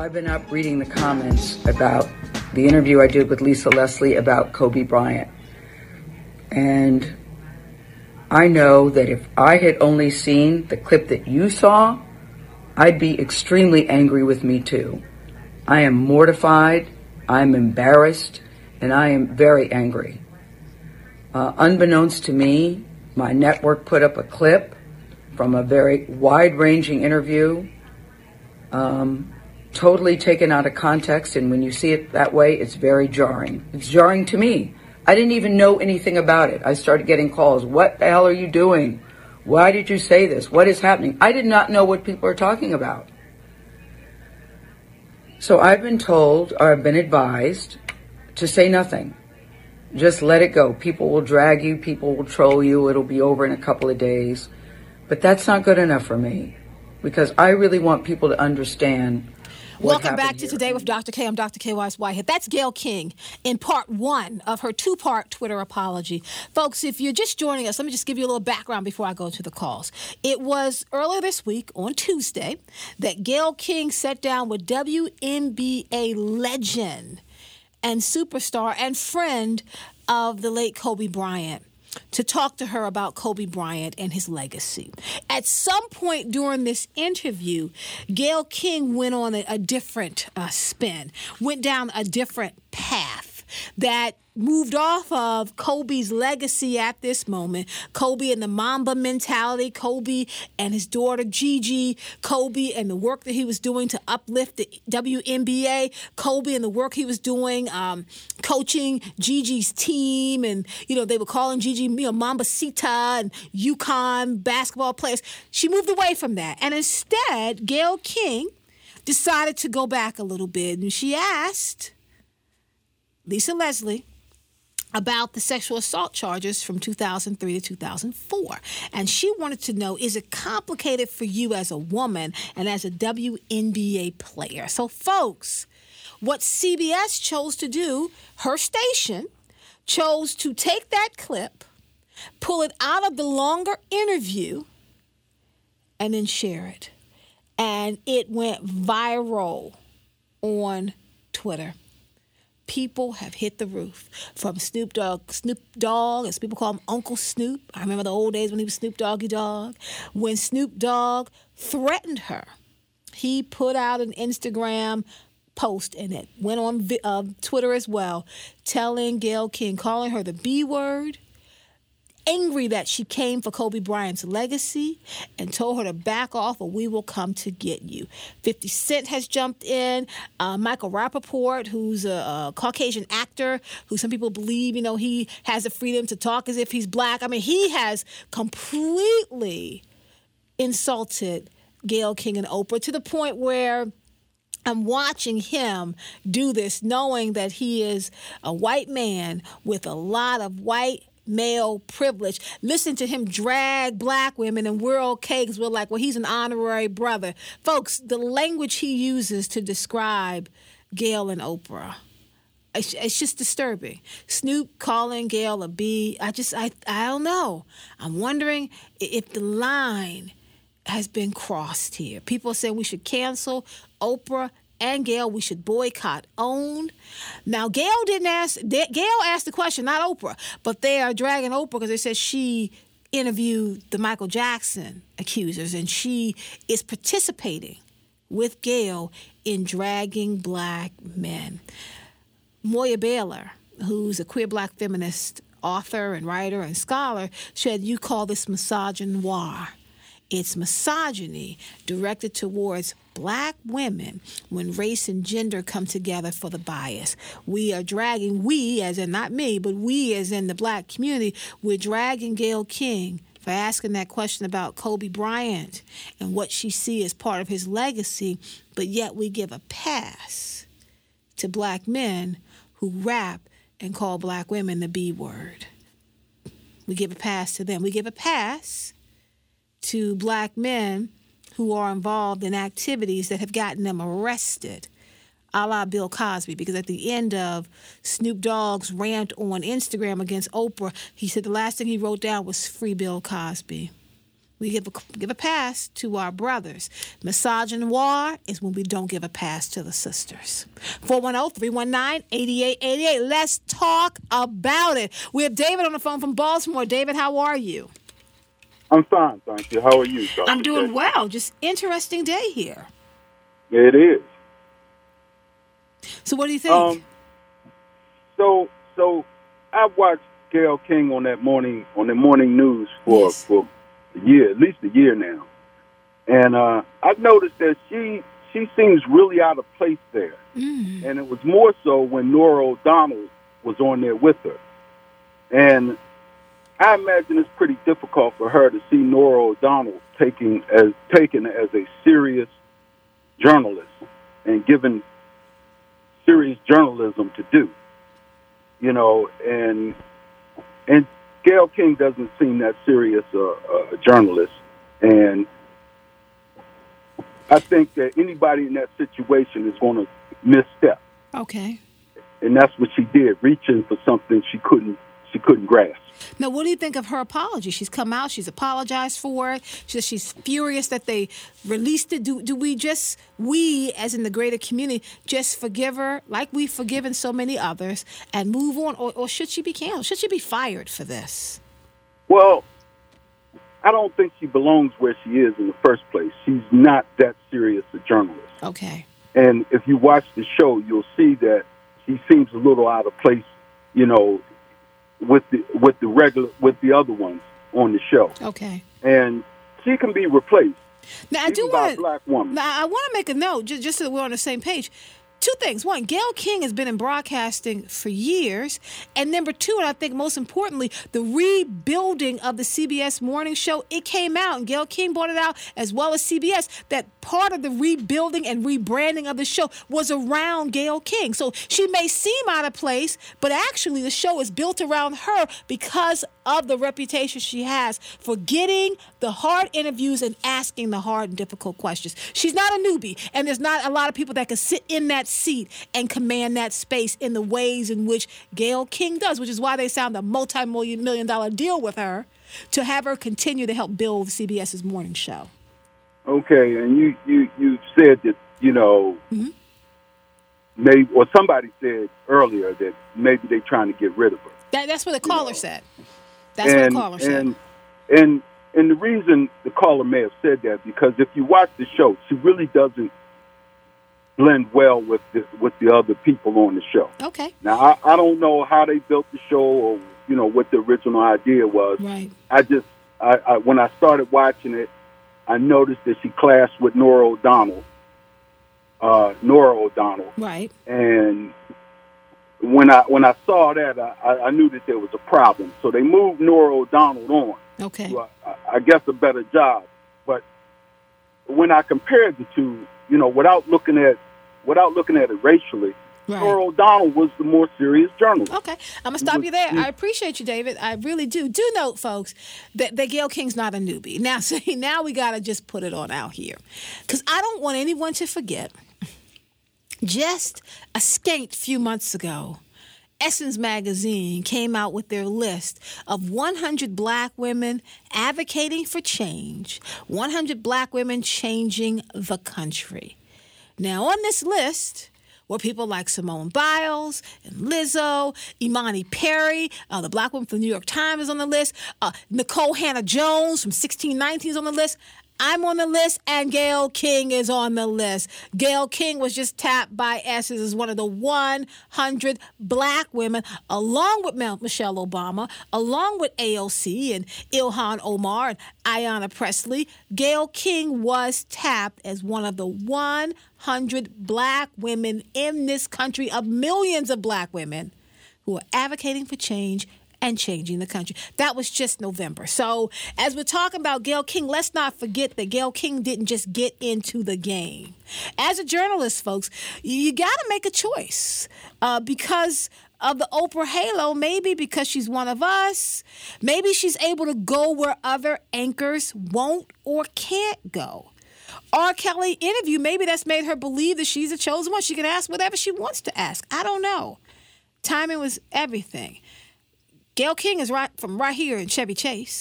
I've been up reading the comments about the interview I did with Lisa Leslie about Kobe Bryant. And I know that if I had only seen the clip that you saw, I'd be extremely angry with me too. I am mortified, I'm embarrassed, and I am very angry. Unbeknownst to me, my network put up a clip from a very wide-ranging interview, totally taken out of context, and when you see it that way, it's very jarring. It's jarring to me. I didn't even know anything about it. I started getting calls. What the hell are you doing? Why did you say this? What is happening? I did not know what people are talking about. So I've been told, or I've been advised, to say nothing. Just let it go. People will drag you. People will troll you. It'll be over in a couple of days. But that's not good enough for me, because I really want people to understand. Welcome back to Today with Dr. K. I'm Dr. K. Wise Whitehead. That's Gayle King in part one of her two-part Twitter apology. Folks, if you're just joining us, let me just give you a little background before I go to the calls. It was earlier this week, on Tuesday, that Gayle King sat down with WNBA legend and superstar and friend of the late Kobe Bryant to talk to her about Kobe Bryant and his legacy. At some point during this interview, Gayle King went on a different spin, went down a different path that moved off of Kobe's legacy at this moment. Kobe and the Mamba mentality, Kobe and his daughter Gigi, Kobe and the work that he was doing to uplift the WNBA, Kobe and the work he was doing coaching Gigi's team, and they were calling Gigi Mambacita and UConn basketball players. She moved away from that, and instead Gayle King decided to go back a little bit, and she asked Lisa Leslie about the sexual assault charges from 2003 to 2004. And she wanted to know, is it complicated for you as a woman and as a WNBA player? So, folks, what CBS chose to do, her station, chose to take that clip, pull it out of the longer interview, and then share it. And it went viral on Twitter. People have hit the roof, from Snoop Dogg, as people call him Uncle Snoop. I remember the old days when he was Snoop Doggy Dogg. When Snoop Dogg threatened her, he put out an Instagram post, and it went on Twitter as well, telling Gayle King, calling her the B word, angry that she came for Kobe Bryant's legacy, and told her to back off or we will come to get you. 50 Cent has jumped in. Michael Rappaport, who's a Caucasian actor, who some people believe, he has the freedom to talk as if he's black. I mean, he has completely insulted Gayle King and Oprah to the point where I'm watching him do this, knowing that he is a white man with a lot of white male privilege. Listen to him drag black women, and we're okay because we're like, well, he's an honorary brother. Folks, the language he uses to describe Gayle and Oprah, it's just disturbing. Snoop calling Gayle a B, I don't know. I'm wondering if the line has been crossed here. People are saying we should cancel Oprah and Gayle, we should boycott, own. Now, Gayle asked the question, not Oprah, but they are dragging Oprah because they said she interviewed the Michael Jackson accusers, and she is participating with Gayle in dragging black men. Moya Baylor, who's a queer black feminist author and writer and scholar, said, you call this misogynoir. It's misogyny directed towards black women when race and gender come together for the bias. We are dragging, we as in not me, but we as in the black community, we're dragging Gayle King for asking that question about Kobe Bryant and what she sees as part of his legacy, but yet we give a pass to black men who rap and call black women the B word. We give a pass to them. We give a pass to black men who are involved in activities that have gotten them arrested, a la Bill Cosby, because at the end of Snoop Dogg's rant on Instagram against Oprah, he said the last thing he wrote down was free Bill Cosby. We give a pass to our brothers. Misogynoir is when we don't give a pass to the sisters. 410-319-8888. Let's talk about it. We have David on the phone from Baltimore. David, how are you? I'm fine, thank you. How are you, Dr. I'm doing well. Just interesting day here. It is. So what do you think? So I watched Gayle King on the morning news for a year, at least a year now, and I've noticed that she seems really out of place there, and it was more so when Norah O'Donnell was on there with her, and I imagine it's pretty difficult for her to see Norah O'Donnell taken as a serious journalist and given serious journalism to do, and Gayle King doesn't seem that serious a journalist, and I think that anybody in that situation is going to misstep. Okay. And that's what she did, reaching for something she couldn't grasp. Now, what do you think of her apology? She's come out. She's apologized for it. She's furious that they released it. Do we, as in the greater community, just forgive her like we've forgiven so many others and move on? Or should she be canceled? Should she be fired for this? Well, I don't think she belongs where she is in the first place. She's not that serious a journalist. Okay. And if you watch the show, you'll see that she seems a little out of place, with the other ones on the show. Okay. And she can be replaced. Now I do want a black woman. Now I want to make a note just so that we're on the same page. Two things. One, Gayle King has been in broadcasting for years. And number two, and I think most importantly, the rebuilding of the CBS morning show, it came out, and Gayle King brought it out, as well as CBS, that part of the rebuilding and rebranding of the show was around Gayle King. So she may seem out of place, but actually the show is built around her because of the reputation she has for getting the hard interviews and asking the hard and difficult questions. She's not a newbie, and there's not a lot of people that can sit in that seat and command that space in the ways in which Gayle King does, which is why they signed a multi-million-dollar deal with her to have her continue to help build CBS's morning show. Okay, and you said that, maybe, or somebody said earlier that maybe they're trying to get rid of her. That's what the caller said. That's what the caller said. And the reason the caller may have said that, because if you watch the show, she really doesn't blend well with the other people on the show. Okay. Now, I don't know how they built the show or, what the original idea was. Right. I when I started watching it, I noticed that she clashed with Norah O'Donnell. Right. And when I saw that, I knew that there was a problem. So they moved Norah O'Donnell on. Okay. To, I guess, a better job. But when I compared the two, without looking at it racially, right, Norah O'Donnell was the more serious journalist. Okay. I'm going to stop you there. I appreciate you, David. I really do. Do note, folks, that Gayle King's not a newbie. Now, see, now we got to just put it on out here. Because I don't want anyone to forget, just a scant few months ago, Essence Magazine came out with their list of 100 black women advocating for change, 100 black women changing the country. Now, on this list were people like Simone Biles and Lizzo, Imani Perry, the black woman from the New York Times is on the list, Nicole Hannah-Jones from 1619 is on the list. I'm on the list, and Gayle King is on the list. Gayle King was just tapped by Essence as one of the 100 black women, along with Michelle Obama, along with AOC and Ilhan Omar and Ayanna Pressley. Gayle King was tapped as one of the 100 black women in this country, of millions of black women who are advocating for change and changing the country. That was just November. So as we're talking about Gayle King, let's not forget that Gayle King didn't just get into the game. As a journalist, folks, you got to make a choice because of the Oprah halo, maybe because she's one of us. Maybe she's able to go where other anchors won't or can't go. R. Kelly interview, maybe that's made her believe that she's a chosen one. She can ask whatever she wants to ask. I don't know. Timing was everything. Gayle King is right here in Chevy Chase.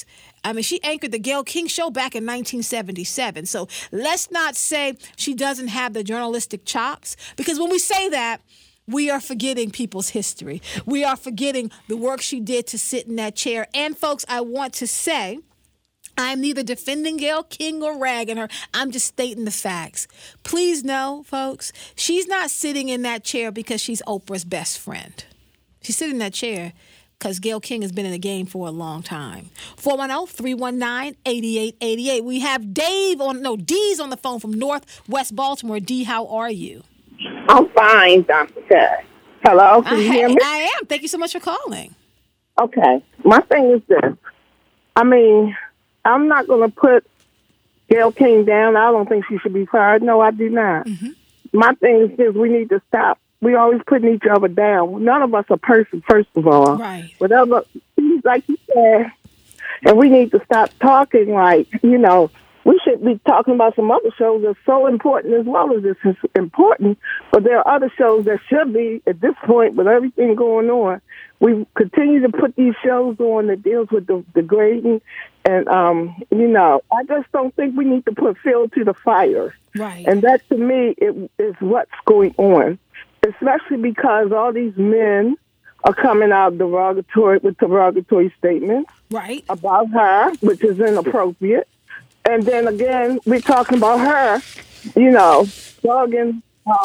I mean, she anchored the Gayle King Show back in 1977. So let's not say she doesn't have the journalistic chops, because when we say that, we are forgetting people's history. We are forgetting the work she did to sit in that chair. And, folks, I want to say, I'm neither defending Gayle King or ragging her. I'm just stating the facts. Please know, folks, she's not sitting in that chair because she's Oprah's best friend. She's sitting in that chair because Gayle King has been in the game for a long time. 410-319-8888. We have D's on the phone from Northwest Baltimore. D, how are you? I'm fine, Dr. K. Hello, can you hear me? I am. Thank you so much for calling. Okay. My thing is this. I mean, I'm not going to put Gayle King down. I don't think she should be fired. No, I do not. Mm-hmm. My thing is this. We need to stop. We always putting each other down. None of us are perfect, first of all. Right. Whatever, like you said, and we need to stop talking like, we should be talking about some other shows that's so important as well as this is important. But there are other shows that should be, at this point, with everything going on, we continue to put these shows on that deals with the degrading. And, I just don't think we need to put fuel to the fire. Right. And that, to me, is what's going on, especially because all these men are coming out with derogatory statements about her, which is inappropriate. And then again, we're talking about her, dogging.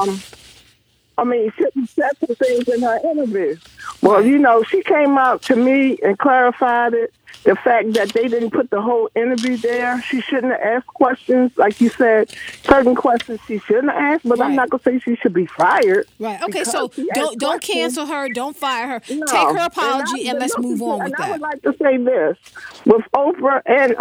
She said some things in her interview. Well, she came out to me and clarified it. The fact that they didn't put the whole interview there. She shouldn't have asked questions. Like you said, certain questions she shouldn't have asked, but I'm not going to say she should be fired. Right. Okay, so don't cancel her. Don't fire her. No. Take her apology and let's move on with that. I would like to say this. With Oprah and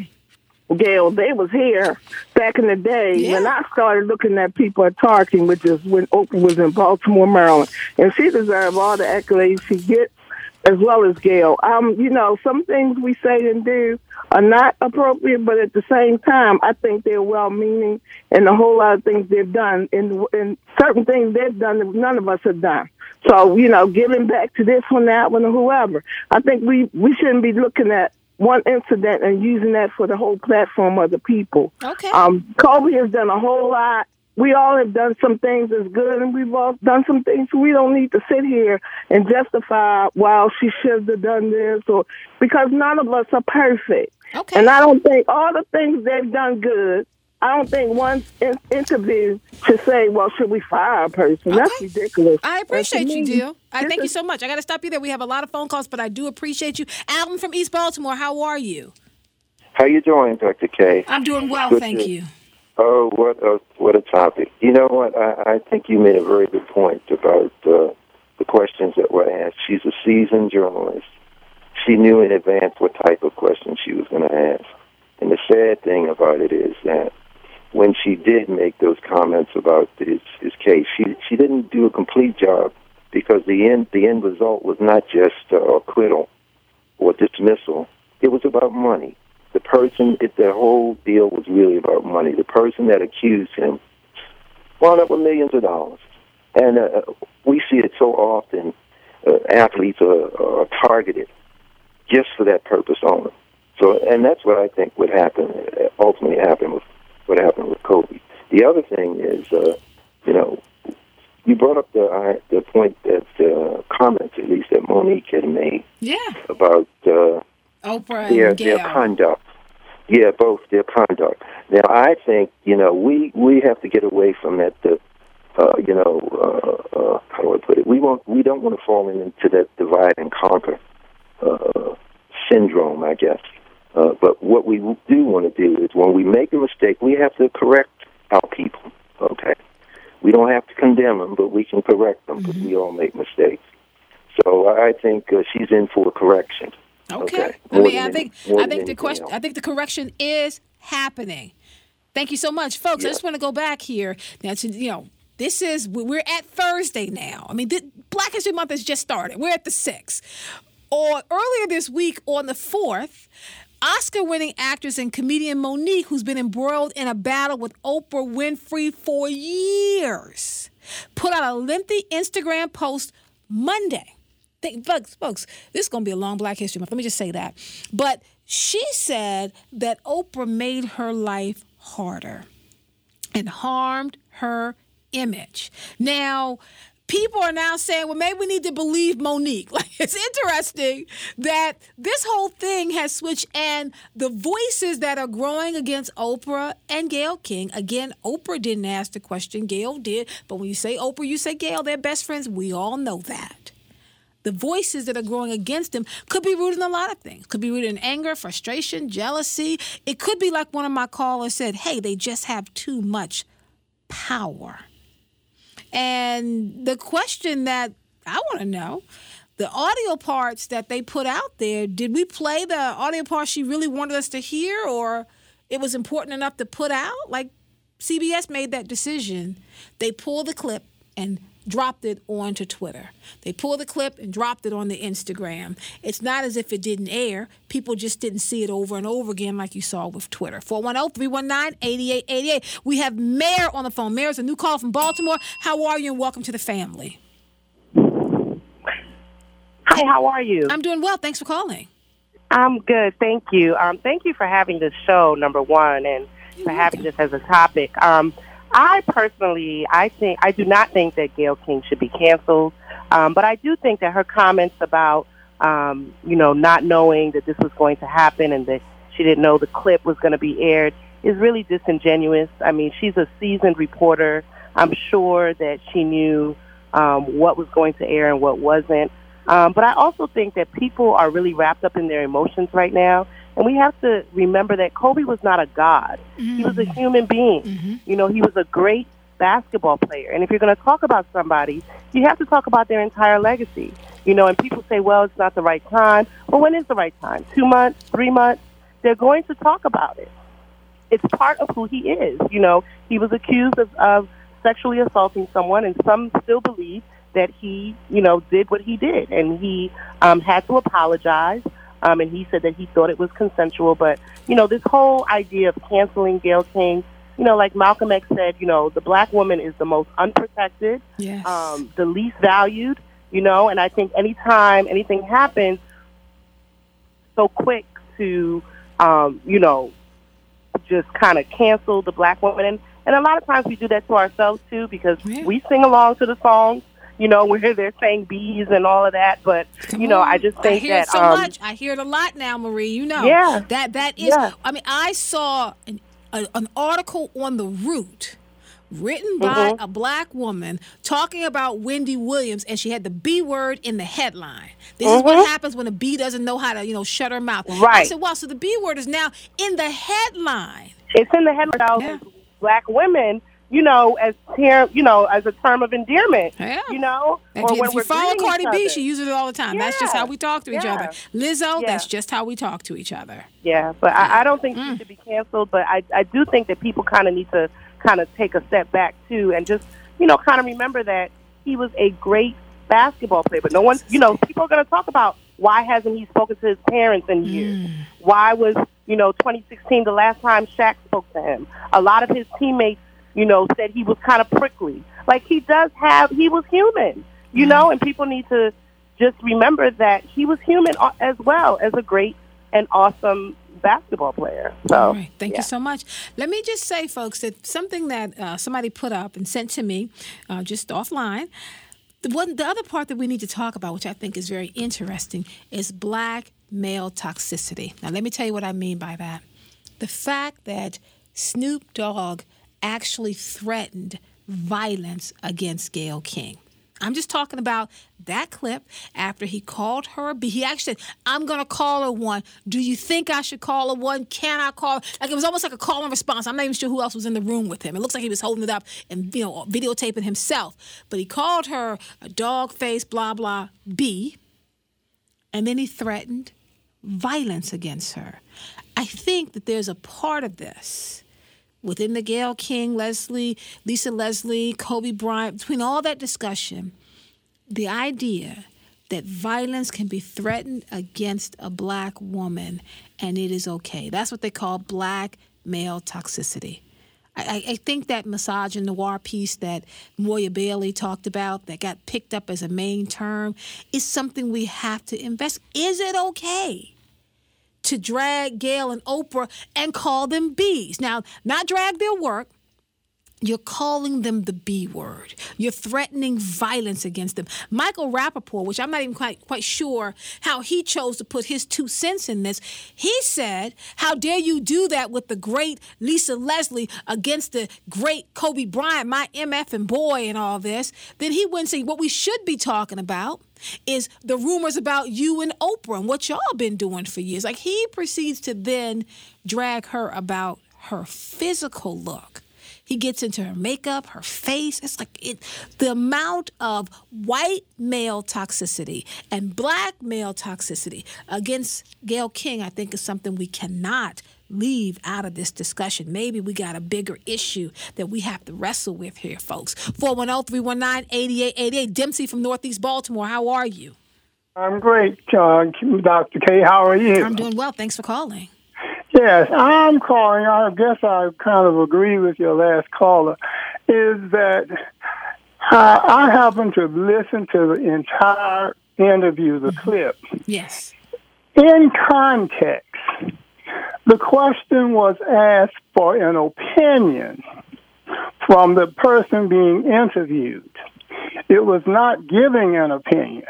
Gayle, they was here back in the day when I started looking at people at Tarkin, which is when Oprah was in Baltimore, Maryland. And she deserved all the accolades she gets, as well as Gayle. Some things we say and do are not appropriate, but at the same time, I think they're well-meaning, and a whole lot of things they've done, and certain things they've done that none of us have done. So, giving back to this one, that one, or whoever, I think we shouldn't be looking at one incident and using that for the whole platform of the people. Okay. Kobe has done a whole lot. We all have done some things that's good, and we've all done some things we don't need to sit here and justify, well, she should have done this, because none of us are perfect. Okay. And I don't think all the things they've done good, I don't think one interview should say, well, should we fire a person? Okay. That's ridiculous. I appreciate you, Jill. I thank you so much. I got to stop you there. We have a lot of phone calls, but I do appreciate you. Alvin from East Baltimore, how are you? How you doing, Dr. K? I'm doing well, thank you. Oh, what a topic. You know what? I think you made a very good point about the questions that were asked. She's a seasoned journalist. She knew in advance what type of questions she was going to ask. And the sad thing about it is that when she did make those comments about his case, she didn't do a complete job, because the end result was not just acquittal or dismissal. It was about money. The whole deal was really about money. The person that accused him wound up with millions of dollars. And we see it so often. Athletes are targeted just for that purpose only. So, and that's what I think would happen, ultimately happen with what happened with Kobe. The other thing is, you brought up the point that comments, at least, that Monique had made about Oprah and their conduct. Yeah, both their conduct. Now, I think, we have to get away from that, how do I put it? We don't want to fall into that divide and conquer syndrome, I guess. But what we do want to do is, when we make a mistake, we have to correct our people, okay? We don't have to condemn them, but we can correct them, because we all make mistakes. So I think she's in for a correction. Okay. I think the correction is happening. Thank you so much, folks. I just want to go back here now to, we're at Thursday now. I mean, Black History Month has just started. We're at the 6th. Or earlier this week on the 4th, Oscar-winning actress and comedian Monique, who's been embroiled in a battle with Oprah Winfrey for years, put out a lengthy Instagram post Monday. Folks, this is going to be a long Black History Month. Let me just say that. But She said that Oprah made her life harder and harmed her image. Now, people are now saying, well, maybe we need to believe Monique. Like, it's interesting that this whole thing has switched, and the voices that are growing against Oprah and Gayle King, again, Oprah didn't ask the question, Gayle did, but when you say Oprah, you say Gayle, they're best friends. We all know that. The voices that are growing against them could be rooted in a lot of things. Could be rooted in anger, frustration, jealousy. It could be like one of my callers said, hey, they just have too much power. And the question that I want to know, the audio parts that they put out there, did we play the audio parts she really wanted us to hear, or it was important enough to put out? Like, CBS made that decision. They pulled the clip and dropped it onto Twitter. They pulled the clip and dropped it on the Instagram. It's not as if it didn't air. People just didn't see it over and over again like you saw with Twitter. 410-319-8888. We have Mayor on the phone. Mayor's a new call from Baltimore. How are you, and welcome to the family? Hi, how are you? I'm doing well. Thanks for calling. I'm good, thank you. Thank you for having this show, number one, and for having this as a topic. I personally, I do not think that Gayle King should be canceled, but I do think that her comments about, not knowing that this was going to happen and that she didn't know the clip was going to be aired is really disingenuous. I mean, she's a seasoned reporter. I'm sure that she knew what was going to air and what wasn't. But I also think that people are really wrapped up in their emotions right now. And we have to remember that Kobe was not a god. Mm-hmm. He was a human being. Mm-hmm. You know, he was a great basketball player. And if you're going to talk about somebody, you have to talk about their entire legacy. You know, and people say, well, it's not the right time. Well, when is the right time? 2 months, 3 months? They're going to talk about it. It's part of who he is. You know, he was accused of sexually assaulting someone, and some still believe that he, did what he did. And he had to apologize. And he said that he thought it was consensual. But, this whole idea of canceling Gayle King, like Malcolm X said, the black woman is the most unprotected, yes. The least valued, and I think anytime anything happens, so quick to, just kind of cancel the black woman. And a lot of times we do that to ourselves, too, because we sing along to the songs. Where they're saying bees and all of that, but I just think that much. I hear it a lot now, Marie. Yeah, that is. Yeah. I mean, I saw an article on The Root written by a black woman talking about Wendy Williams, and she had the B word in the headline. This is what happens when a bee doesn't know how to, shut her mouth. Right. I said, wow, so the B word is now in the headline. It's in the headline. Yeah. Black women. As a term of endearment. Yeah. Or if you follow Cardi B, she uses it all the time. Yeah. That's just how we talk to each other. Lizzo, that's just how we talk to each other. Yeah, but I don't think she should be canceled, but I do think that people kind of need to kind of take a step back, too, and just, kind of remember that he was a great basketball player. But no one, people are going to talk about why hasn't he spoken to his parents in years? Why was, 2016 the last time Shaq spoke to him? A lot of his teammates said he was kind of prickly. Like, he was human, and people need to just remember that he was human as well as a great and awesome basketball player. So, all right. Thank you so much. Let me just say, folks, that something that somebody put up and sent to me just offline, the other part that we need to talk about, which I think is very interesting, is black male toxicity. Now, let me tell you what I mean by that. The fact that Snoop Dogg actually threatened violence against Gayle King. I'm just talking about that clip after he called her a B. He actually said, I'm going to call her one. Do you think I should call her one? Can I call her? Like, it was almost like a call and response. I'm not even sure who else was in the room with him. It looks like he was holding it up and, videotaping himself. But he called her a dog face, blah, blah, B. And then he threatened violence against her. I think that there's a part of this within the Gayle King, Lisa Leslie, Kobe Bryant, between all that discussion, the idea that violence can be threatened against a black woman and it is okay. That's what they call black male toxicity. I think that misogynoir piece that Moya Bailey talked about that got picked up as a main term is something we have to invest. Is it okay to drag Gayle and Oprah and call them Bs. Now, not drag their work. You're calling them the B word. You're threatening violence against them. Michael Rappaport, which I'm not even quite sure how he chose to put his 2 cents in this, he said, how dare you do that with the great Lisa Leslie against the great Kobe Bryant, my MF and boy and all this. Then he went and said, what we should be talking about is the rumors about you and Oprah and what y'all been doing for years. Like, he proceeds to then drag her about her physical look. He gets into her makeup, her face. It's like the amount of white male toxicity and black male toxicity against Gayle King, I think, is something we cannot leave out of this discussion. Maybe we got a bigger issue that we have to wrestle with here, folks. 410-319-8888. Dempsey from Northeast Baltimore, how are you? I'm great, Dr. K. How are you? I'm doing well. Thanks for calling. Yes, I'm calling. I guess I kind of agree with your last caller, is that I happened to listen to the entire interview, the clip. Yes. In context, the question was asked for an opinion from the person being interviewed. It was not giving an opinion.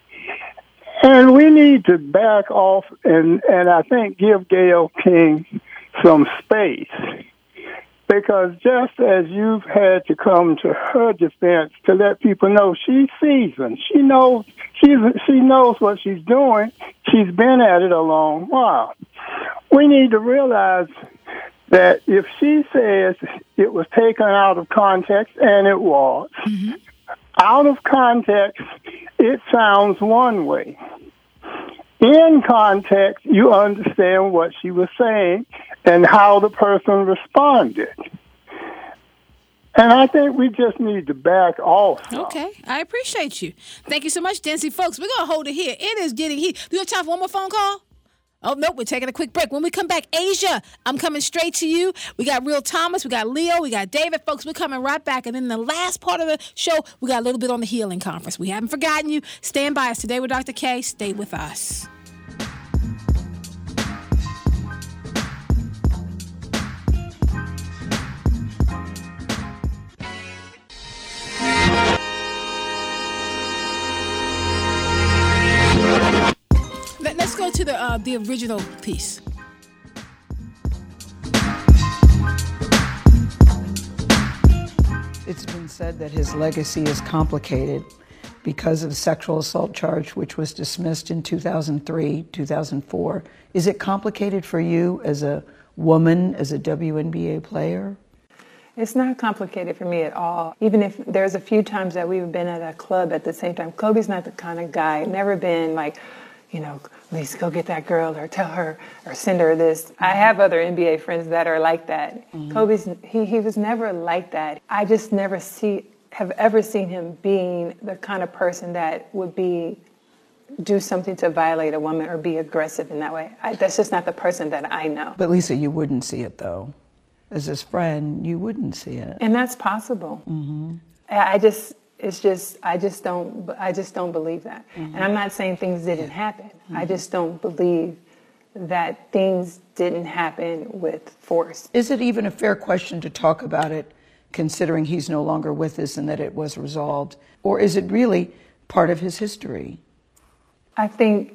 And we need to back off and I think give Gayle King some space. Because just as you've had to come to her defense to let people know she's seasoned, she knows what she's doing. She's been at it a long while. We need to realize that if she says it was taken out of context, and it was, out of context, it sounds one way. In context, you understand what she was saying and how the person responded. And I think we just need to back off. Okay, I appreciate you. Thank you so much, Dempsey. Folks, we're going to hold it here. It is getting heat. Do you have time for one more phone call? Oh, nope, we're taking a quick break. When we come back, Asia, I'm coming straight to you. We got Real Thomas, we got Leo, we got David. Folks, we're coming right back. And then the last part of the show, we got a little bit on the healing conference. We haven't forgotten you. Stand by us. Today with Dr. K. Stay with us. Let's go to the original piece. It's been said that his legacy is complicated because of the sexual assault charge, which was dismissed in 2003, 2004. Is it complicated for you as a woman, as a WNBA player? It's not complicated for me at all. Even if there's a few times that we've been at a club at the same time. Kobe's not the kind of guy, never been like, Lisa, go get that girl or tell her or send her this. I have other NBA friends that are like that. Kobe's, he was never like that. I just never have ever seen him being the kind of person that would do something to violate a woman or be aggressive in that way. That's just not the person that I know. But Lisa, you wouldn't see it though. As his friend, you wouldn't see it. And that's possible. I just don't believe that. And I'm not saying things didn't happen. I just don't believe that things didn't happen with force. Is it even a fair question to talk about it, considering he's no longer with us and that it was resolved? Or is it really part of his history? I think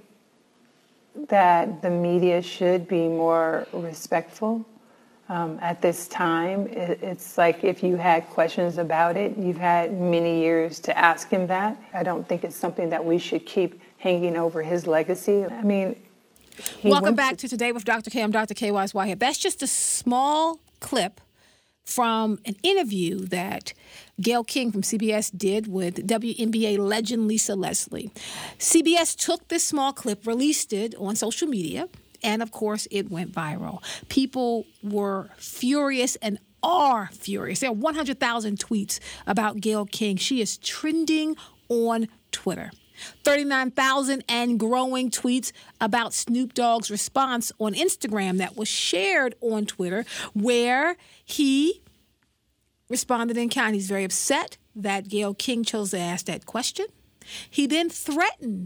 that the media should be more respectful. At this time, it's like if you had questions about it, you've had many years to ask him that. I don't think it's something that we should keep hanging over his legacy. I mean, welcome back to Today with Dr. K. I'm Dr. K. Wise Whitehead. That's just a small clip from an interview that Gayle King from CBS did with WNBA legend Lisa Leslie. CBS took this small clip, released it on social media, and, of course, it went viral. People were furious and are furious. There are 100,000 tweets about Gayle King. She is trending on Twitter. 39,000 and growing tweets about Snoop Dogg's response on Instagram that was shared on Twitter, where he responded in kind. He's very upset that Gayle King chose to ask that question. He then threatened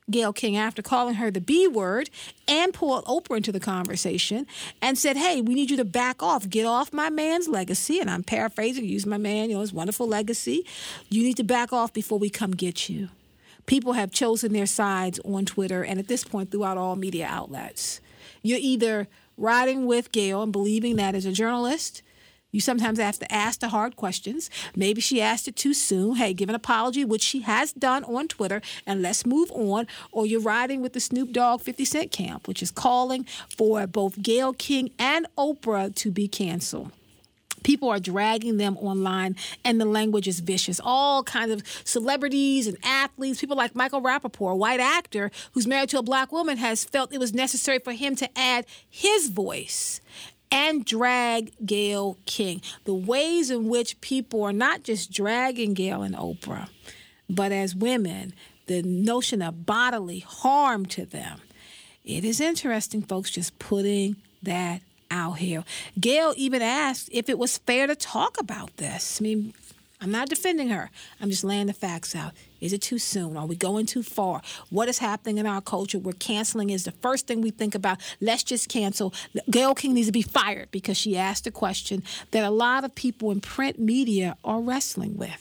Gayle King after calling her the B word and pulled Oprah into the conversation and said, hey, we need you to back off. Get off my man's legacy. And I'm paraphrasing, use my man, his wonderful legacy. You need to back off before we come get you. People have chosen their sides on Twitter and at this point throughout all media outlets. You're either riding with Gayle and believing that as a journalist, you sometimes have to ask the hard questions. Maybe she asked it too soon. Hey, give an apology, which she has done on Twitter, and let's move on. Or you're riding with the Snoop Dogg 50 Cent camp, which is calling for both Gayle King and Oprah to be canceled. People are dragging them online, and the language is vicious. All kinds of celebrities and athletes, people like Michael Rappaport, a white actor who's married to a black woman, has felt it was necessary for him to add his voice and drag Gayle King. The ways in which people are not just dragging Gayle and Oprah, but as women, the notion of bodily harm to them. It is interesting, folks, just putting that out here. Gayle even asked if it was fair to talk about this. I mean, I'm not defending her. I'm just laying the facts out. Is it too soon? Are we going too far? What is happening in our culture where canceling is the first thing we think about? Let's just cancel. Gayle King needs to be fired because she asked a question that a lot of people in print media are wrestling with.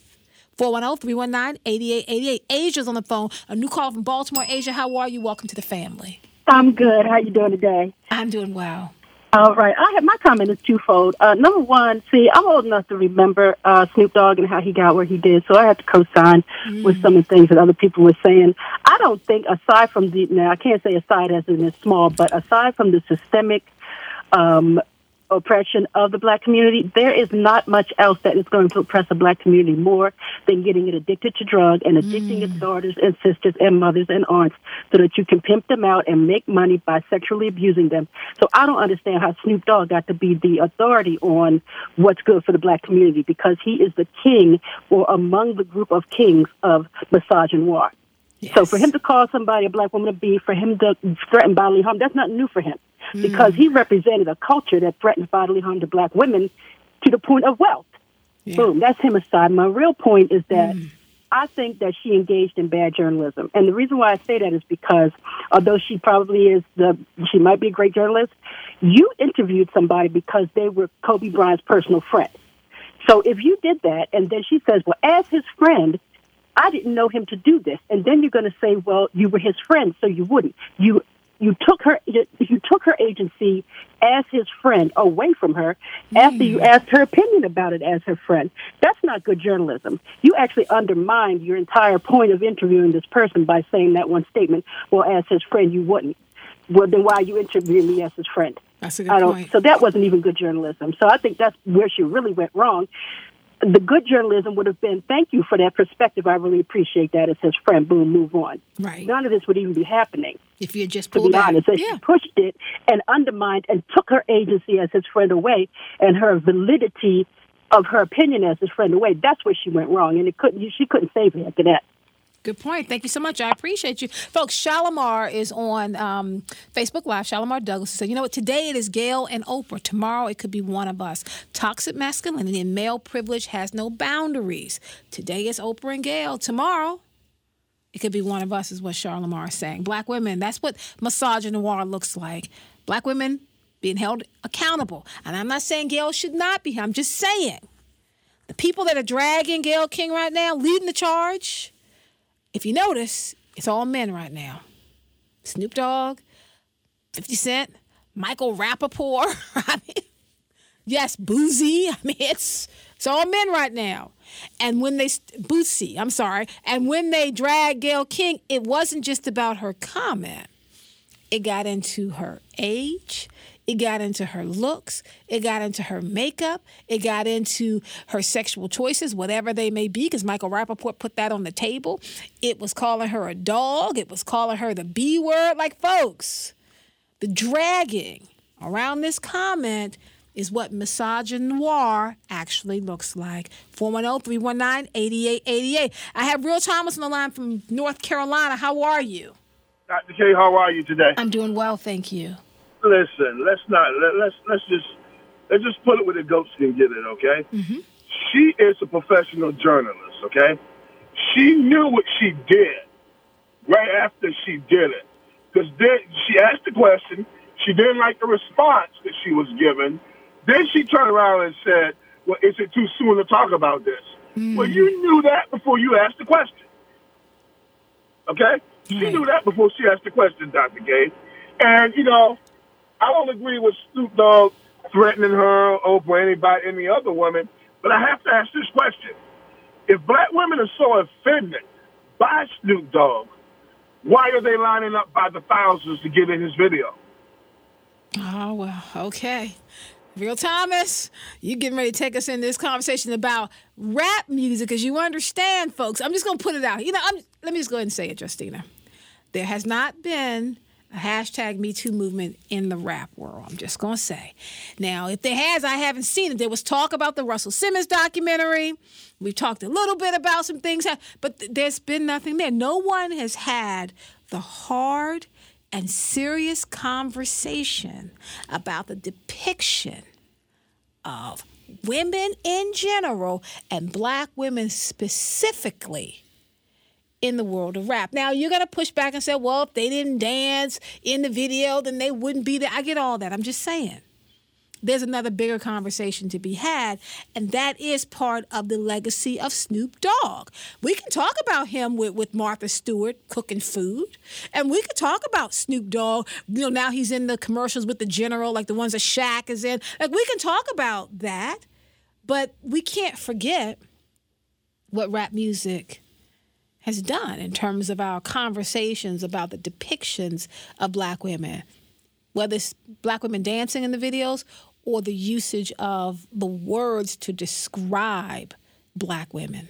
410-319-8888. Asia's on the phone. A new call from Baltimore. Asia, how are you? Welcome to the family. I'm good. How you doing today? I'm doing well. All right. My comment is twofold. Number one, I'm old enough to remember Snoop Dogg and how he got where he did, so I have to co-sign with some of the things that other people were saying. I don't think, aside from now I can't say aside as in it's small, but aside from the systemic oppression of the black community, there is not much else that is going to oppress the black community more than getting it addicted to drugs and addicting its daughters and sisters and mothers and aunts so that you can pimp them out and make money by sexually abusing them. So I don't understand how Snoop Dogg got to be the authority on what's good for the black community, because he is the king or among the group of kings of misogynoir. Yes. So for him to call somebody a black woman a B, for him to threaten bodily harm, that's not new for him. Because he represented a culture that threatened bodily harm to black women to the point of wealth. Yeah. Boom, that's him aside. My real point is that I think that she engaged in bad journalism. And the reason why I say that is because although she probably she might be a great journalist, you interviewed somebody because they were Kobe Bryant's personal friend. So if you did that and then she says, well, as his friend, I didn't know him to do this. And then you're going to say, well, you were his friend, so you wouldn't. You took her agency as his friend away from her after you asked her opinion about it as her friend. That's not good journalism. You actually undermined your entire point of interviewing this person by saying that one statement, well, as his friend, you wouldn't. Well, then why are you interviewing me as his friend? That's a good point. So that wasn't even good journalism. So I think that's where she really went wrong. The good journalism would have been, thank you for that perspective. I really appreciate that as his friend. Boom, move on. Right. None of this would even be happening. If you just pulled back. So she pushed it and undermined and took her agency as his friend away and her validity of her opinion as his friend away. That's where she went wrong, and she couldn't save her after that. Good point. Thank you so much. I appreciate you. Folks, Shalimar is on Facebook Live. Shalimar Douglas said, you know what? Today it is Gayle and Oprah. Tomorrow it could be one of us. Toxic masculinity and male privilege has no boundaries. Today it's Oprah and Gayle. Tomorrow it could be one of us, is what Shalimar is saying. Black women, that's what misogynoir looks like. Black women being held accountable. And I'm not saying Gayle should not be. I'm just saying the people that are dragging Gayle King right now, leading the charge, if you notice, it's all men right now. Snoop Dogg, 50 Cent, Michael Rappaport. I mean, yes, Boosie. I mean, it's all men right now. And when And when they dragged Gayle King, it wasn't just about her comment. It got into her age. It got into her looks. It got into her makeup. It got into her sexual choices, whatever they may be, because Michael Rappaport put that on the table. It was calling her a dog. It was calling her the B word. Like, folks, the dragging around this comment is what misogynoir actually looks like. 410-319-8888. I have Real Thomas on the line from North Carolina. How are you? Dr. K, how are you today? I'm doing well, thank you. Listen, let's just put it where the goats can get it, okay? Mm-hmm. She is a professional journalist, okay? She knew what she did right after she did it. Because then she asked the question, she didn't like the response that she was given. Then she turned around and said, well, is it too soon to talk about this? Well, you knew that before you asked the question. Okay? She knew that before she asked the question, Dr. Gay. And, you know, I don't agree with Snoop Dogg threatening her, Oprah, anybody, any other woman, but I have to ask this question. If black women are so offended by Snoop Dogg, why are they lining up by the thousands to get in his video? Oh, well, okay. Real Thomas, you getting ready to take us in this conversation about rap music, because you understand, folks. I'm just going to put it out. You know, let me just go ahead and say it, Justina. There has not been a hashtag Me Too movement in the rap world. I'm just going to say. Now, if there has, I haven't seen it. There was talk about the Russell Simmons documentary. We've talked a little bit about some things, but there's been nothing there. No one has had the hard and serious conversation about the depiction of women in general and black women specifically in the world of rap. Now, you're going to push back and say, well, if they didn't dance in the video, then they wouldn't be there. I get all that. I'm just saying. There's another bigger conversation to be had, and that is part of the legacy of Snoop Dogg. We can talk about him with Martha Stewart cooking food, and we could talk about Snoop Dogg. You know, now he's in the commercials with the General, like the ones that Shaq is in. Like, we can talk about that, but we can't forget what rap music has done in terms of our conversations about the depictions of black women, whether it's black women dancing in the videos or the usage of the words to describe black women.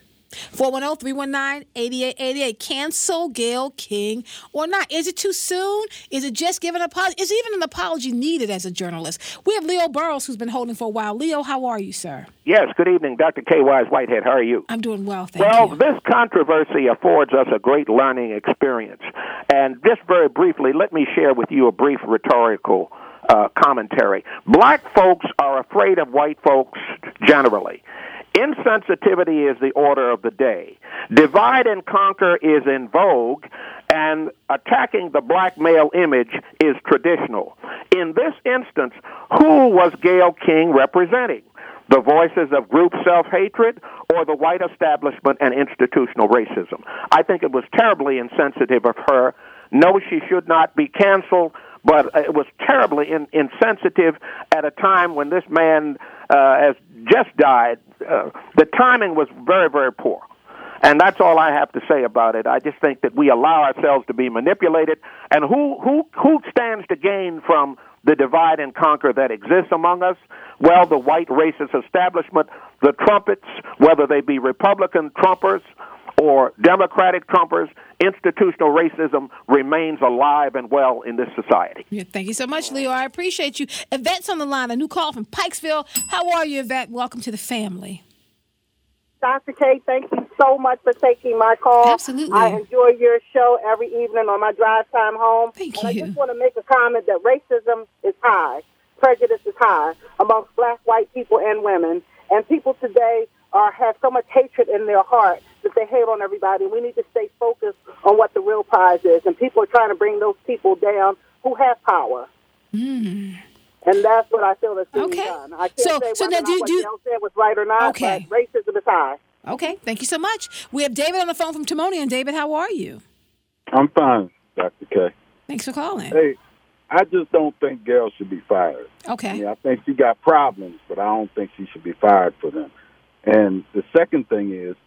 410-319-8888. Cancel Gayle King or not? Is it too soon? Is it just giving an apology? Is even an apology needed as a journalist? We have Leo Burrows, who's been holding for a while. Leo, how are you, sir? Yes, good evening, Dr. K. Wise Whitehead. How are you? I'm doing well, thank you. Well, this controversy affords us a great learning experience. And just very briefly, let me share with you a brief rhetorical commentary. Black folks are afraid of white folks generally. Insensitivity is the order of the day. Divide and conquer is in vogue, and attacking the black male image is traditional. In this instance, who was Gayle King representing? The voices of group self-hatred or the white establishment and institutional racism? I think it was terribly insensitive of her. No, she should not be canceled, but it was terribly insensitive at a time when this man has just died. The timing was very, very poor. And that's all I have to say about it. I just think that we allow ourselves to be manipulated. And who stands to gain from the divide and conquer that exists among us? Well, the white racist establishment, the trumpets, whether they be Republican Trumpers or Democratic Trumpers, institutional racism remains alive and well in this society. Yeah, thank you so much, Leo. I appreciate you. Yvette's on the line, a new call from Pikesville. How are you, Yvette? Welcome to the family. Dr. K, thank you so much for taking my call. Absolutely. I enjoy your show every evening on my drive time home. Thank you. I just want to make a comment that racism is high, prejudice is high amongst black, white people, and women. And people today have so much hatred in their heart that they hate on everybody. We need to stay focused on what the real prize is. And people are trying to bring those people down who have power. And that's what I feel that's being done. I can't say whether or not what Gayle said was right or not, but racism is high. Okay, thank you so much. We have David on the phone from Timonian. David, how are you? I'm fine, Dr. K. Thanks for calling. Hey, I just don't think Gayle should be fired. Okay. I think she got problems, but I don't think she should be fired for them. And the second thing is,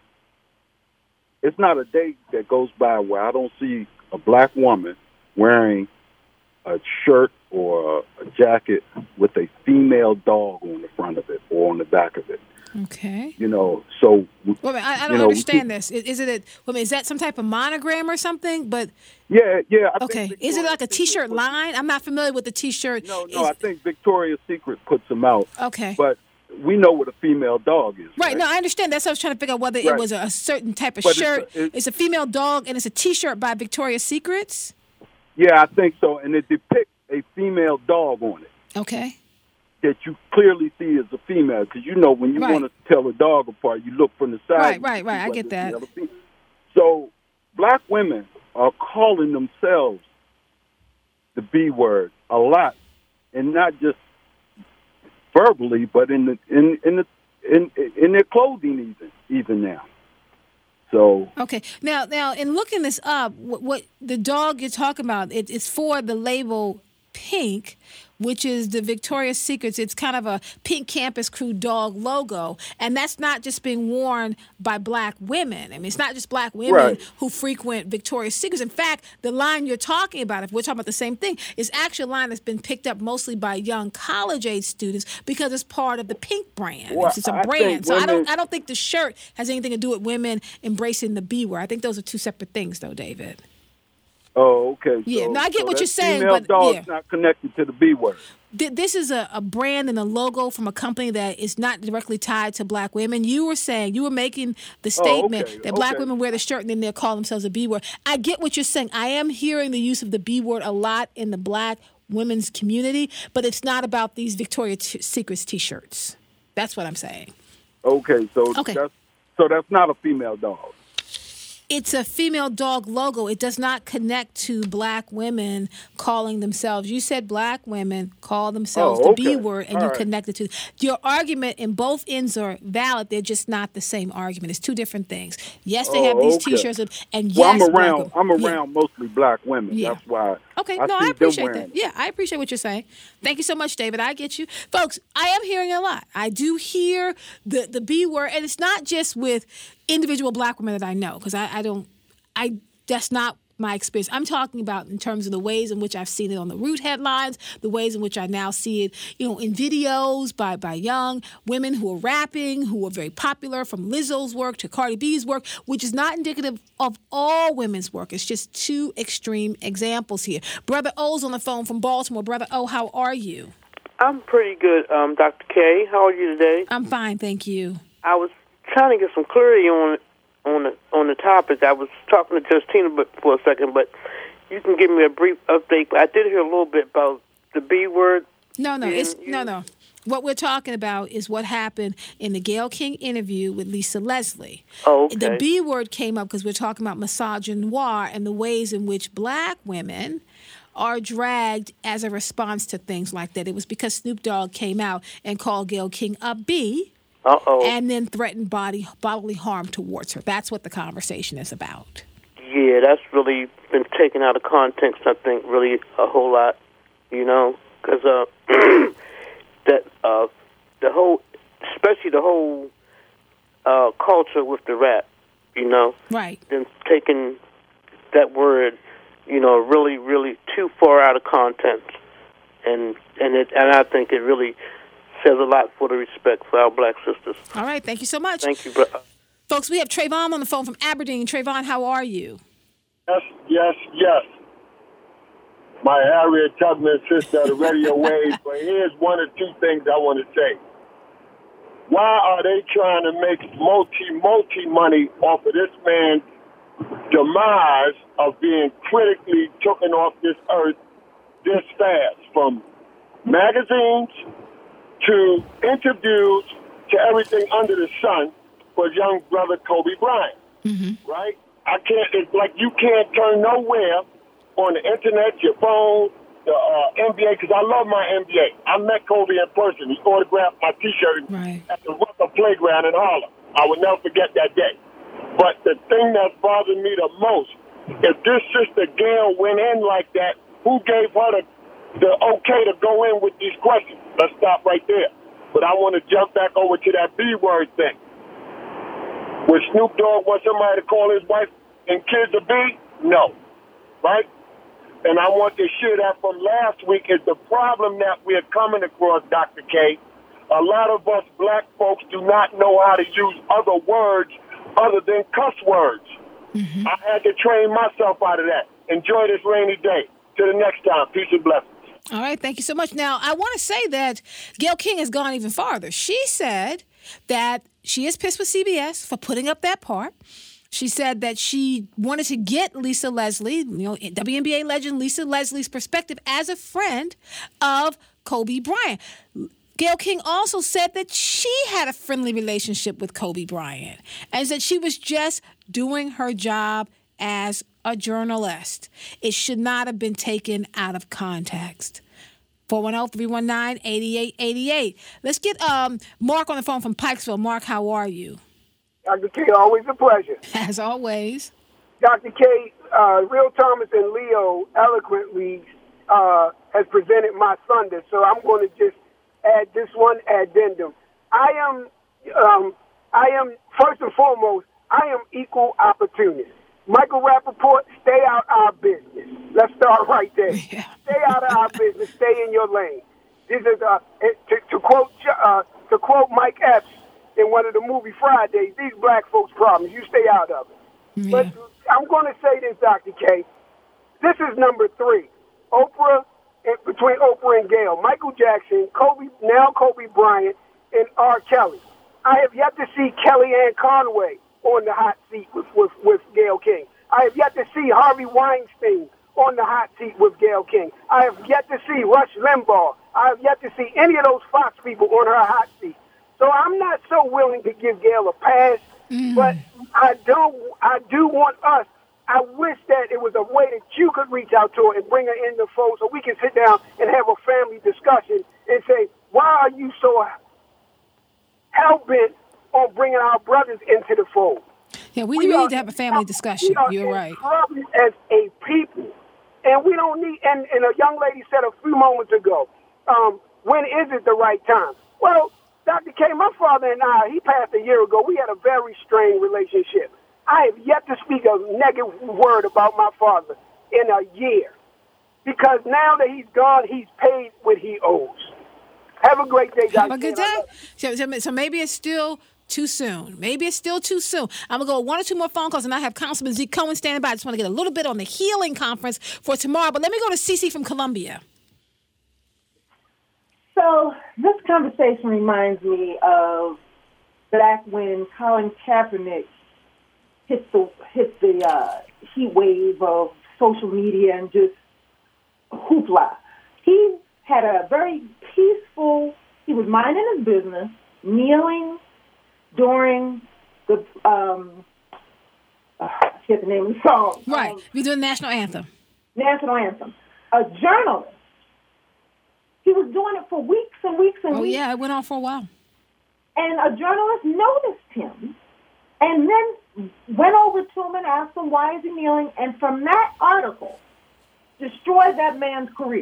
it's not a day that goes by where I don't see a black woman wearing a shirt or a jacket with a female dog on the front of it or on the back of it. Okay. So... Well, I don't understand this. Is that some type of monogram or something? But Yeah. Okay. Is it like a T-shirt line? I'm not familiar with the T-shirt. No, I think Victoria's Secret puts them out. Okay. But we know what a female dog is. Right. No, I understand. That's what I was trying to figure out, whether it was a certain type of shirt. It's a female dog, and it's a T-shirt by Victoria's Secrets? Yeah, I think so. And it depicts a female dog on it. Okay. That you clearly see as a female. Because, when you want to tell a dog apart, you look from the side. Right. I get that. So black women are calling themselves the B word a lot, and not just verbally, but in their clothing even now. So okay, now in looking this up, what the dog you're talking about, it's for the label Pink, which is the Victoria's Secrets. It's kind of a Pink Campus Crew dog logo, and that's not just being worn by black women. I mean, it's not just black women who frequent Victoria's Secrets. In fact, the line you're talking about, if we're talking about the same thing, is actually a line that's been picked up mostly by young college-age students because it's part of the Pink brand. Well, it's a brand. So I don't think the shirt has anything to do with women embracing the B word. I think those are two separate things, though, David. Oh, okay. Yeah, so, no, I get what you're saying, female but dog's not connected to the B word. This is a brand and a logo from a company that is not directly tied to black women. You were making the statement that black women wear the shirt and then they'll call themselves a B word. I get what you're saying. I am hearing the use of the B word a lot in the black women's community, but it's not about these Victoria's Secrets T-shirts. That's what I'm saying. Okay, so that's not a female dog. It's a female dog logo. It does not connect to black women calling themselves. You said black women call themselves the B word, and you connected to. Your argument in both ends are valid. They're just not the same argument. It's two different things. Yes, they have these T-shirts, and yes, I'm around mostly black women. Yeah. That's why. Okay, I appreciate that. Yeah, I appreciate what you're saying. Thank you so much, David. I get you. Folks, I am hearing a lot. I do hear the B word, and it's not just with individual black women that I know, because that's not my experience. I'm talking about in terms of the ways in which I've seen it on the Root headlines, the ways in which I now see it, in videos by young women who are rapping, who are very popular, from Lizzo's work to Cardi B's work, which is not indicative of all women's work. It's just two extreme examples here. Brother O's on the phone from Baltimore. Brother O, how are you? I'm pretty good, Dr. K. How are you today? I'm fine, thank you. I was trying to get some clarity on the topic. I was talking to Justina for a second, but you can give me a brief update. I did hear a little bit about the B word. No. What we're talking about is what happened in the Gayle King interview with Lisa Leslie. Oh, okay. The B word came up because we're talking about misogynoir and the ways in which black women are dragged as a response to things like that. It was because Snoop Dogg came out and called Gayle King a B. And then threatened bodily harm towards her. That's what the conversation is about. Yeah, that's really been taken out of context, I think, really a whole lot, because that the whole, especially the whole culture with the rap, right? Then taking that word, really, really too far out of context, and I think it really says a lot for the respect for our black sisters. All right, thank you so much. Thank you, brother. Folks, we have Trayvon on the phone from Aberdeen. Trayvon, how are you? Yes. My Harriet Tubman sister, the radio waves. But here's one or two things I want to say. Why are they trying to make multi money off of this man's demise of being critically taken off this earth this fast? From magazines to interviews, to everything under the sun for young brother Kobe Bryant, right? It's like you can't turn nowhere on the internet, your phone, the NBA, because I love my NBA. I met Kobe in person. He autographed my T-shirt at the Rucker Playground in Harlem. I will never forget that day. But the thing that bothered me the most, if this sister Gayle went in like that, who gave her the okay to go in with these questions? Let's stop right there. But I want to jump back over to that B word thing. Would Snoop Dogg want somebody to call his wife and kids a B? No. Right? And I want to share that from last week is the problem that we're coming across, Dr. K. A lot of us black folks do not know how to use other words other than cuss words. I had to train myself out of that. Enjoy this rainy day. Till the next time. Peace and blessings. All right, thank you so much. Now, I want to say that Gayle King has gone even farther. She said that she is pissed with CBS for putting up that part. She said that she wanted to get Lisa Leslie, WNBA legend Lisa Leslie's perspective as a friend of Kobe Bryant. Gayle King also said that she had a friendly relationship with Kobe Bryant and that she was just doing her job as a a journalist. It should not have been taken out of context. 410-319-8888. Let's get Mark on the phone from Pikesville. Mark, how are you? Dr. K, always a pleasure. As always. Dr. K, Real Thomas and Leo eloquently has presented my thunder, so I'm going to just add this one addendum. I am first and foremost, I am equal opportunist. Michael Rappaport, stay out our business. Let's start right there. Yeah. Stay out of our business. Stay in your lane. This is to quote Mike Epps in one of the movie Fridays. These black folks' problems. You stay out of it. Yeah. But I'm going to say this, Dr. K. This is number 3. Between Oprah and Gayle, Michael Jackson, Kobe Bryant, and R. Kelly. I have yet to see Kellyanne Conway on the hot seat with Gayle King. I have yet to see Harvey Weinstein on the hot seat with Gayle King. I have yet to see Rush Limbaugh. I have yet to see any of those Fox people on her hot seat. So I'm not so willing to give Gayle a pass, but I do want us. I wish that it was a way that you could reach out to her and bring her in the fold so we can sit down and have a family discussion and say, why are you so hell-bent on bringing our brothers into the fold? Yeah, we need to have a family discussion. You're right. As a people. And we don't need, and a young lady said a few moments ago, when is it the right time? Well, Dr. K, my father and I, he passed a year ago. We had a very strained relationship. I have yet to speak a negative word about my father in a year. Because now that he's gone, he's paid what he owes. Have a great day, Dr. Have a good day. So maybe it's still too soon. I'm going to go 1 or 2 more phone calls, and I have Councilman Zeke Cohen standing by. I just want to get a little bit on the healing conference for tomorrow. But let me go to Cece from Columbia. So this conversation reminds me of back when Colin Kaepernick hit the heat wave of social media and just hoopla. He had a very peaceful, he was minding his business, kneeling during the, I forget the name of the song. Right, we're doing the national anthem. National anthem. A journalist, he was doing it for weeks and weeks and weeks. Oh, yeah, it went on for a while. And a journalist noticed him and then went over to him and asked him, why is he kneeling? And from that article, destroyed that man's career.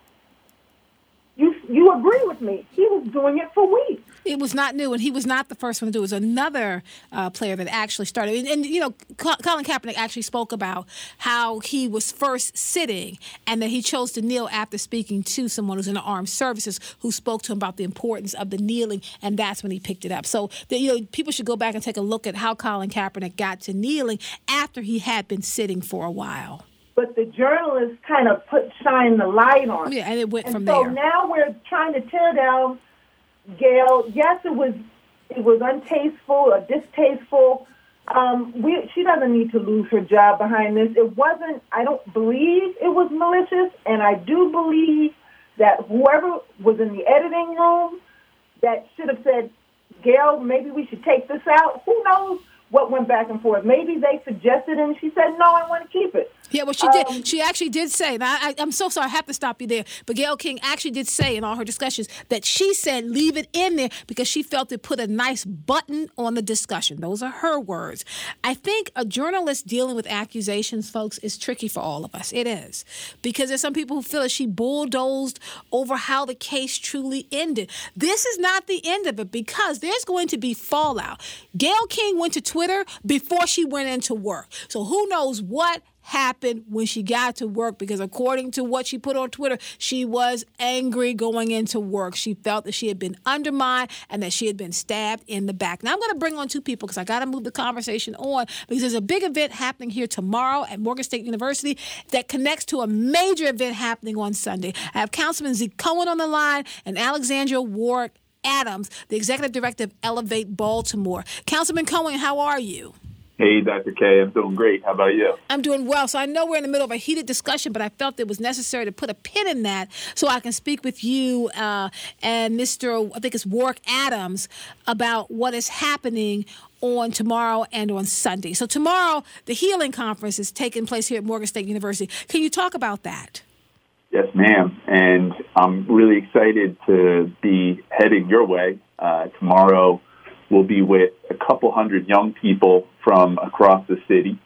You agree with me. He was doing it for weeks. It was not new, and he was not the first one to do it. It was another player that actually started. And you know, Colin Kaepernick actually spoke about how he was first sitting and that he chose to kneel after speaking to someone who's in the armed services who spoke to him about the importance of the kneeling, and that's when he picked it up. So, people should go back and take a look at how Colin Kaepernick got to kneeling after he had been sitting for a while. But the journalists kind of shine the light on it. Yeah, and it went from there. So now we're trying to tear down Gayle. Yes, it was untasteful or distasteful. She doesn't need to lose her job behind this. It wasn't, I don't believe it was malicious, and I do believe that whoever was in the editing room that should have said, Gayle, maybe we should take this out. Who knows what went back and forth? Maybe they suggested it and she said, no, I want to keep it. Yeah, well, she did. She actually did say, now, I'm so sorry, I have to stop you there, but Gayle King actually did say in all her discussions that she said leave it in there because she felt it put a nice button on the discussion. Those are her words. I think a journalist dealing with accusations, folks, is tricky for all of us. It is. Because there's some people who feel that she bulldozed over how the case truly ended. This is not the end of it because there's going to be fallout. Gayle King went to Twitter before she went into work. So who knows what happened when she got to work, because according to what she put on Twitter, she was angry going into work. She felt that she had been undermined and that she had been stabbed in the back. Now, I'm going to bring on 2 people because I got to move the conversation on because there's a big event happening here tomorrow at Morgan State University that connects to a major event happening on Sunday. I have Councilman Zeke Cohen on the line and Alexandria Ward Adams, the executive director of Elevate Baltimore. Councilman Cohen, how are you? Hey, Dr. K, I'm doing great. How about you? I'm doing well. So I know we're in the middle of a heated discussion, but I felt it was necessary to put a pin in that so I can speak with you and Mr. I think it's Warwick Adams about what is happening on tomorrow and on Sunday. So tomorrow, the Healing Conference is taking place here at Morgan State University. Can you talk about that? Yes, ma'am. And I'm really excited to be heading your way. Tomorrow, we'll be with a couple hundred young people from across the city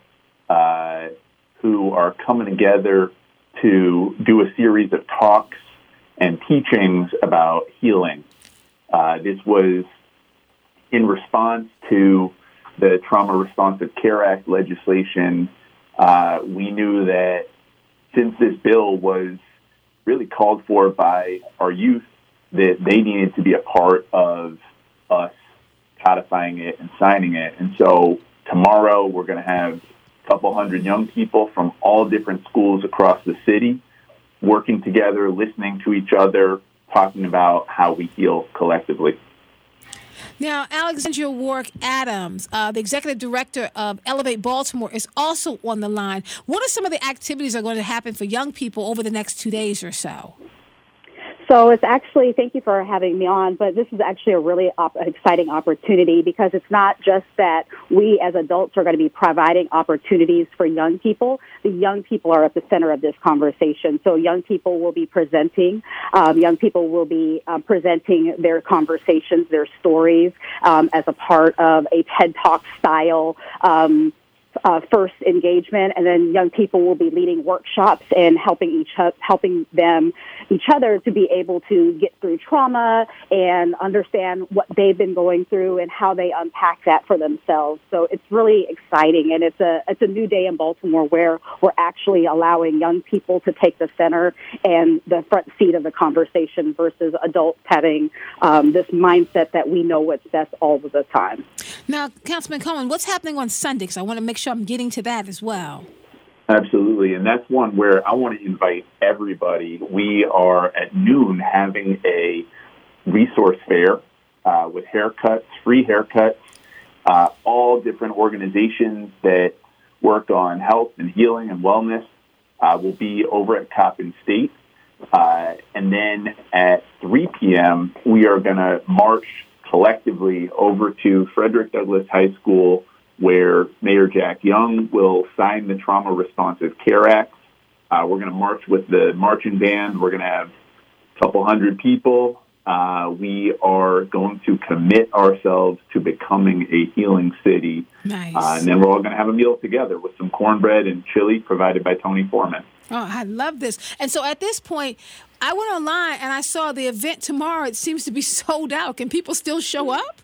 who are coming together to do a series of talks and teachings about healing. This was in response to the Trauma Responsive Care Act legislation. We knew that since this bill was really called for by our youth, that they needed to be a part of us codifying it and signing it. And so tomorrow we're going to have a couple hundred young people from all different schools across the city working together, listening to each other, talking about how we heal collectively. Now, Alexandria Warwick Adams, the executive director of Elevate Baltimore, is also on the line. What are some of the activities that are going to happen for young people over the next 2 days or so? So it's actually, thank you for having me on, but this is actually a really exciting opportunity because it's not just that we as adults are going to be providing opportunities for young people. The young people are at the center of this conversation. So young people will be presenting. Young people will be presenting their conversations, their stories as a part of a TED Talk style first engagement, and then young people will be leading workshops and helping each other to be able to get through trauma and understand what they've been going through and how they unpack that for themselves. So it's really exciting, and it's a new day in Baltimore where we're actually allowing young people to take the center and the front seat of the conversation versus adults having this mindset that we know what's best all of the time. Now, Councilman Cohen, what's happening on Sunday? Because I want to make sure I'm getting to that as well. Absolutely, and that's one where I want to invite everybody. We are at noon having a resource fair with haircuts, free haircuts, all different organizations that work on health and healing and wellness will be over at Coppin State. And then at 3 p.m., we are going to march collectively over to Frederick Douglass High School, where Mayor Jack Young will sign the Trauma Responsive Care Act. We're going to march with the marching band. We're going to have a couple hundred people. We are going to commit ourselves to becoming a healing city. Nice. And then we're all going to have a meal together with some cornbread and chili provided by Tony Foreman. Oh, I love this. And so at this point, I went online and I saw the event tomorrow. It seems to be sold out. Can people still show up?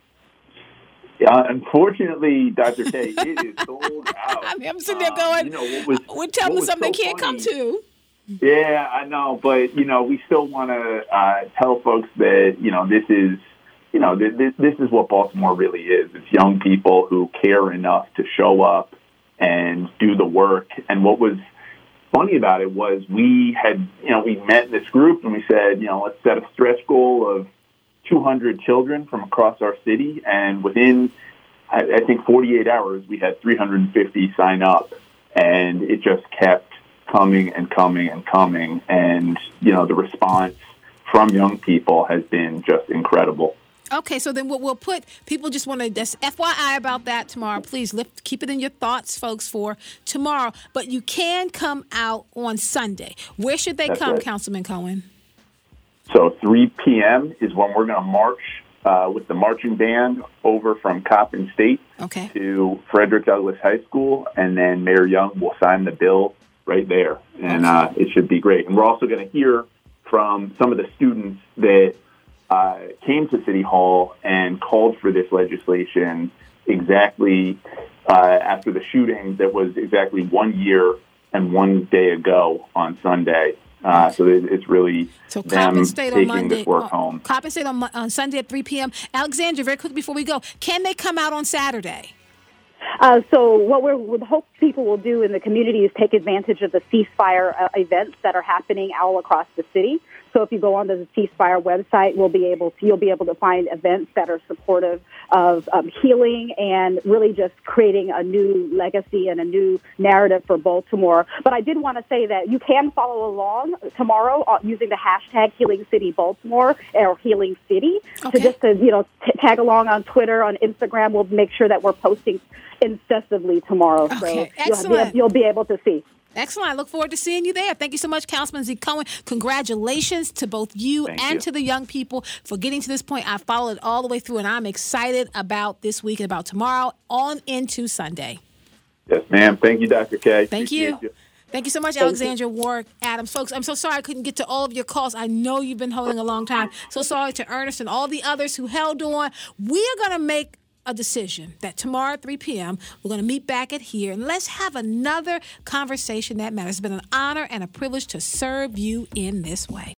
Yeah, unfortunately, Dr. K, it is sold out. I'm sitting there going, we're telling them something they can't come to. Yeah, I know, but we still want to tell folks that this is this is what Baltimore really is. It's young people who care enough to show up and do the work. And what was funny about it was we met in this group and we said, let's set a stretch goal of 200 children from across our city, and within, I think, 48 hours, we had 350 sign up, and it just kept coming and coming and coming, and, the response from young people has been just incredible. Okay, so then we'll put, people just want to, just FYI about that tomorrow. Please keep it in your thoughts, folks, for tomorrow. But you can come out on Sunday. Where should they come, right, Councilman Cohen? So 3 p.m. is when we're going to march with the marching band over from Coppin State to Frederick Douglass High School, and then Mayor Young will sign the bill right there, and it should be great. And we're also going to hear from some of the students that came to City Hall and called for this legislation exactly after the shooting that was exactly 1 year and 1 day ago on Sunday. So it's really them taking this work home. Coppin State on Sunday at 3 p.m. Alexandria, very quickly before we go, can they come out on Saturday? So what we hope people will do in the community is take advantage of the ceasefire events that are happening all across the city. So if you go onto the ceasefire website, you'll be able to find events that are supportive of healing and really just creating a new legacy and a new narrative for Baltimore. But I did want to say that you can follow along tomorrow using the hashtag Healing City Baltimore or Healing City. Okay. So just to tag along on Twitter, on Instagram, we'll make sure that we're posting incessantly tomorrow. Okay. So Excellent. you'll be able to see. Excellent. I look forward to seeing you there. Thank you so much, Councilman Z. Cohen. Congratulations to both you to the young people for getting to this point. I followed it all the way through, and I'm excited about this week and about tomorrow on into Sunday. Yes, ma'am. Thank you, Dr. K. Thank you. Thank you so much, Alexandra Warwick Adams. Folks, I'm so sorry I couldn't get to all of your calls. I know you've been holding a long time. So sorry to Ernest and all the others who held on. We are going to make a decision that tomorrow at 3 p.m. we're going to meet back at here and let's have another conversation that matters. It's been an honor and a privilege to serve you in this way.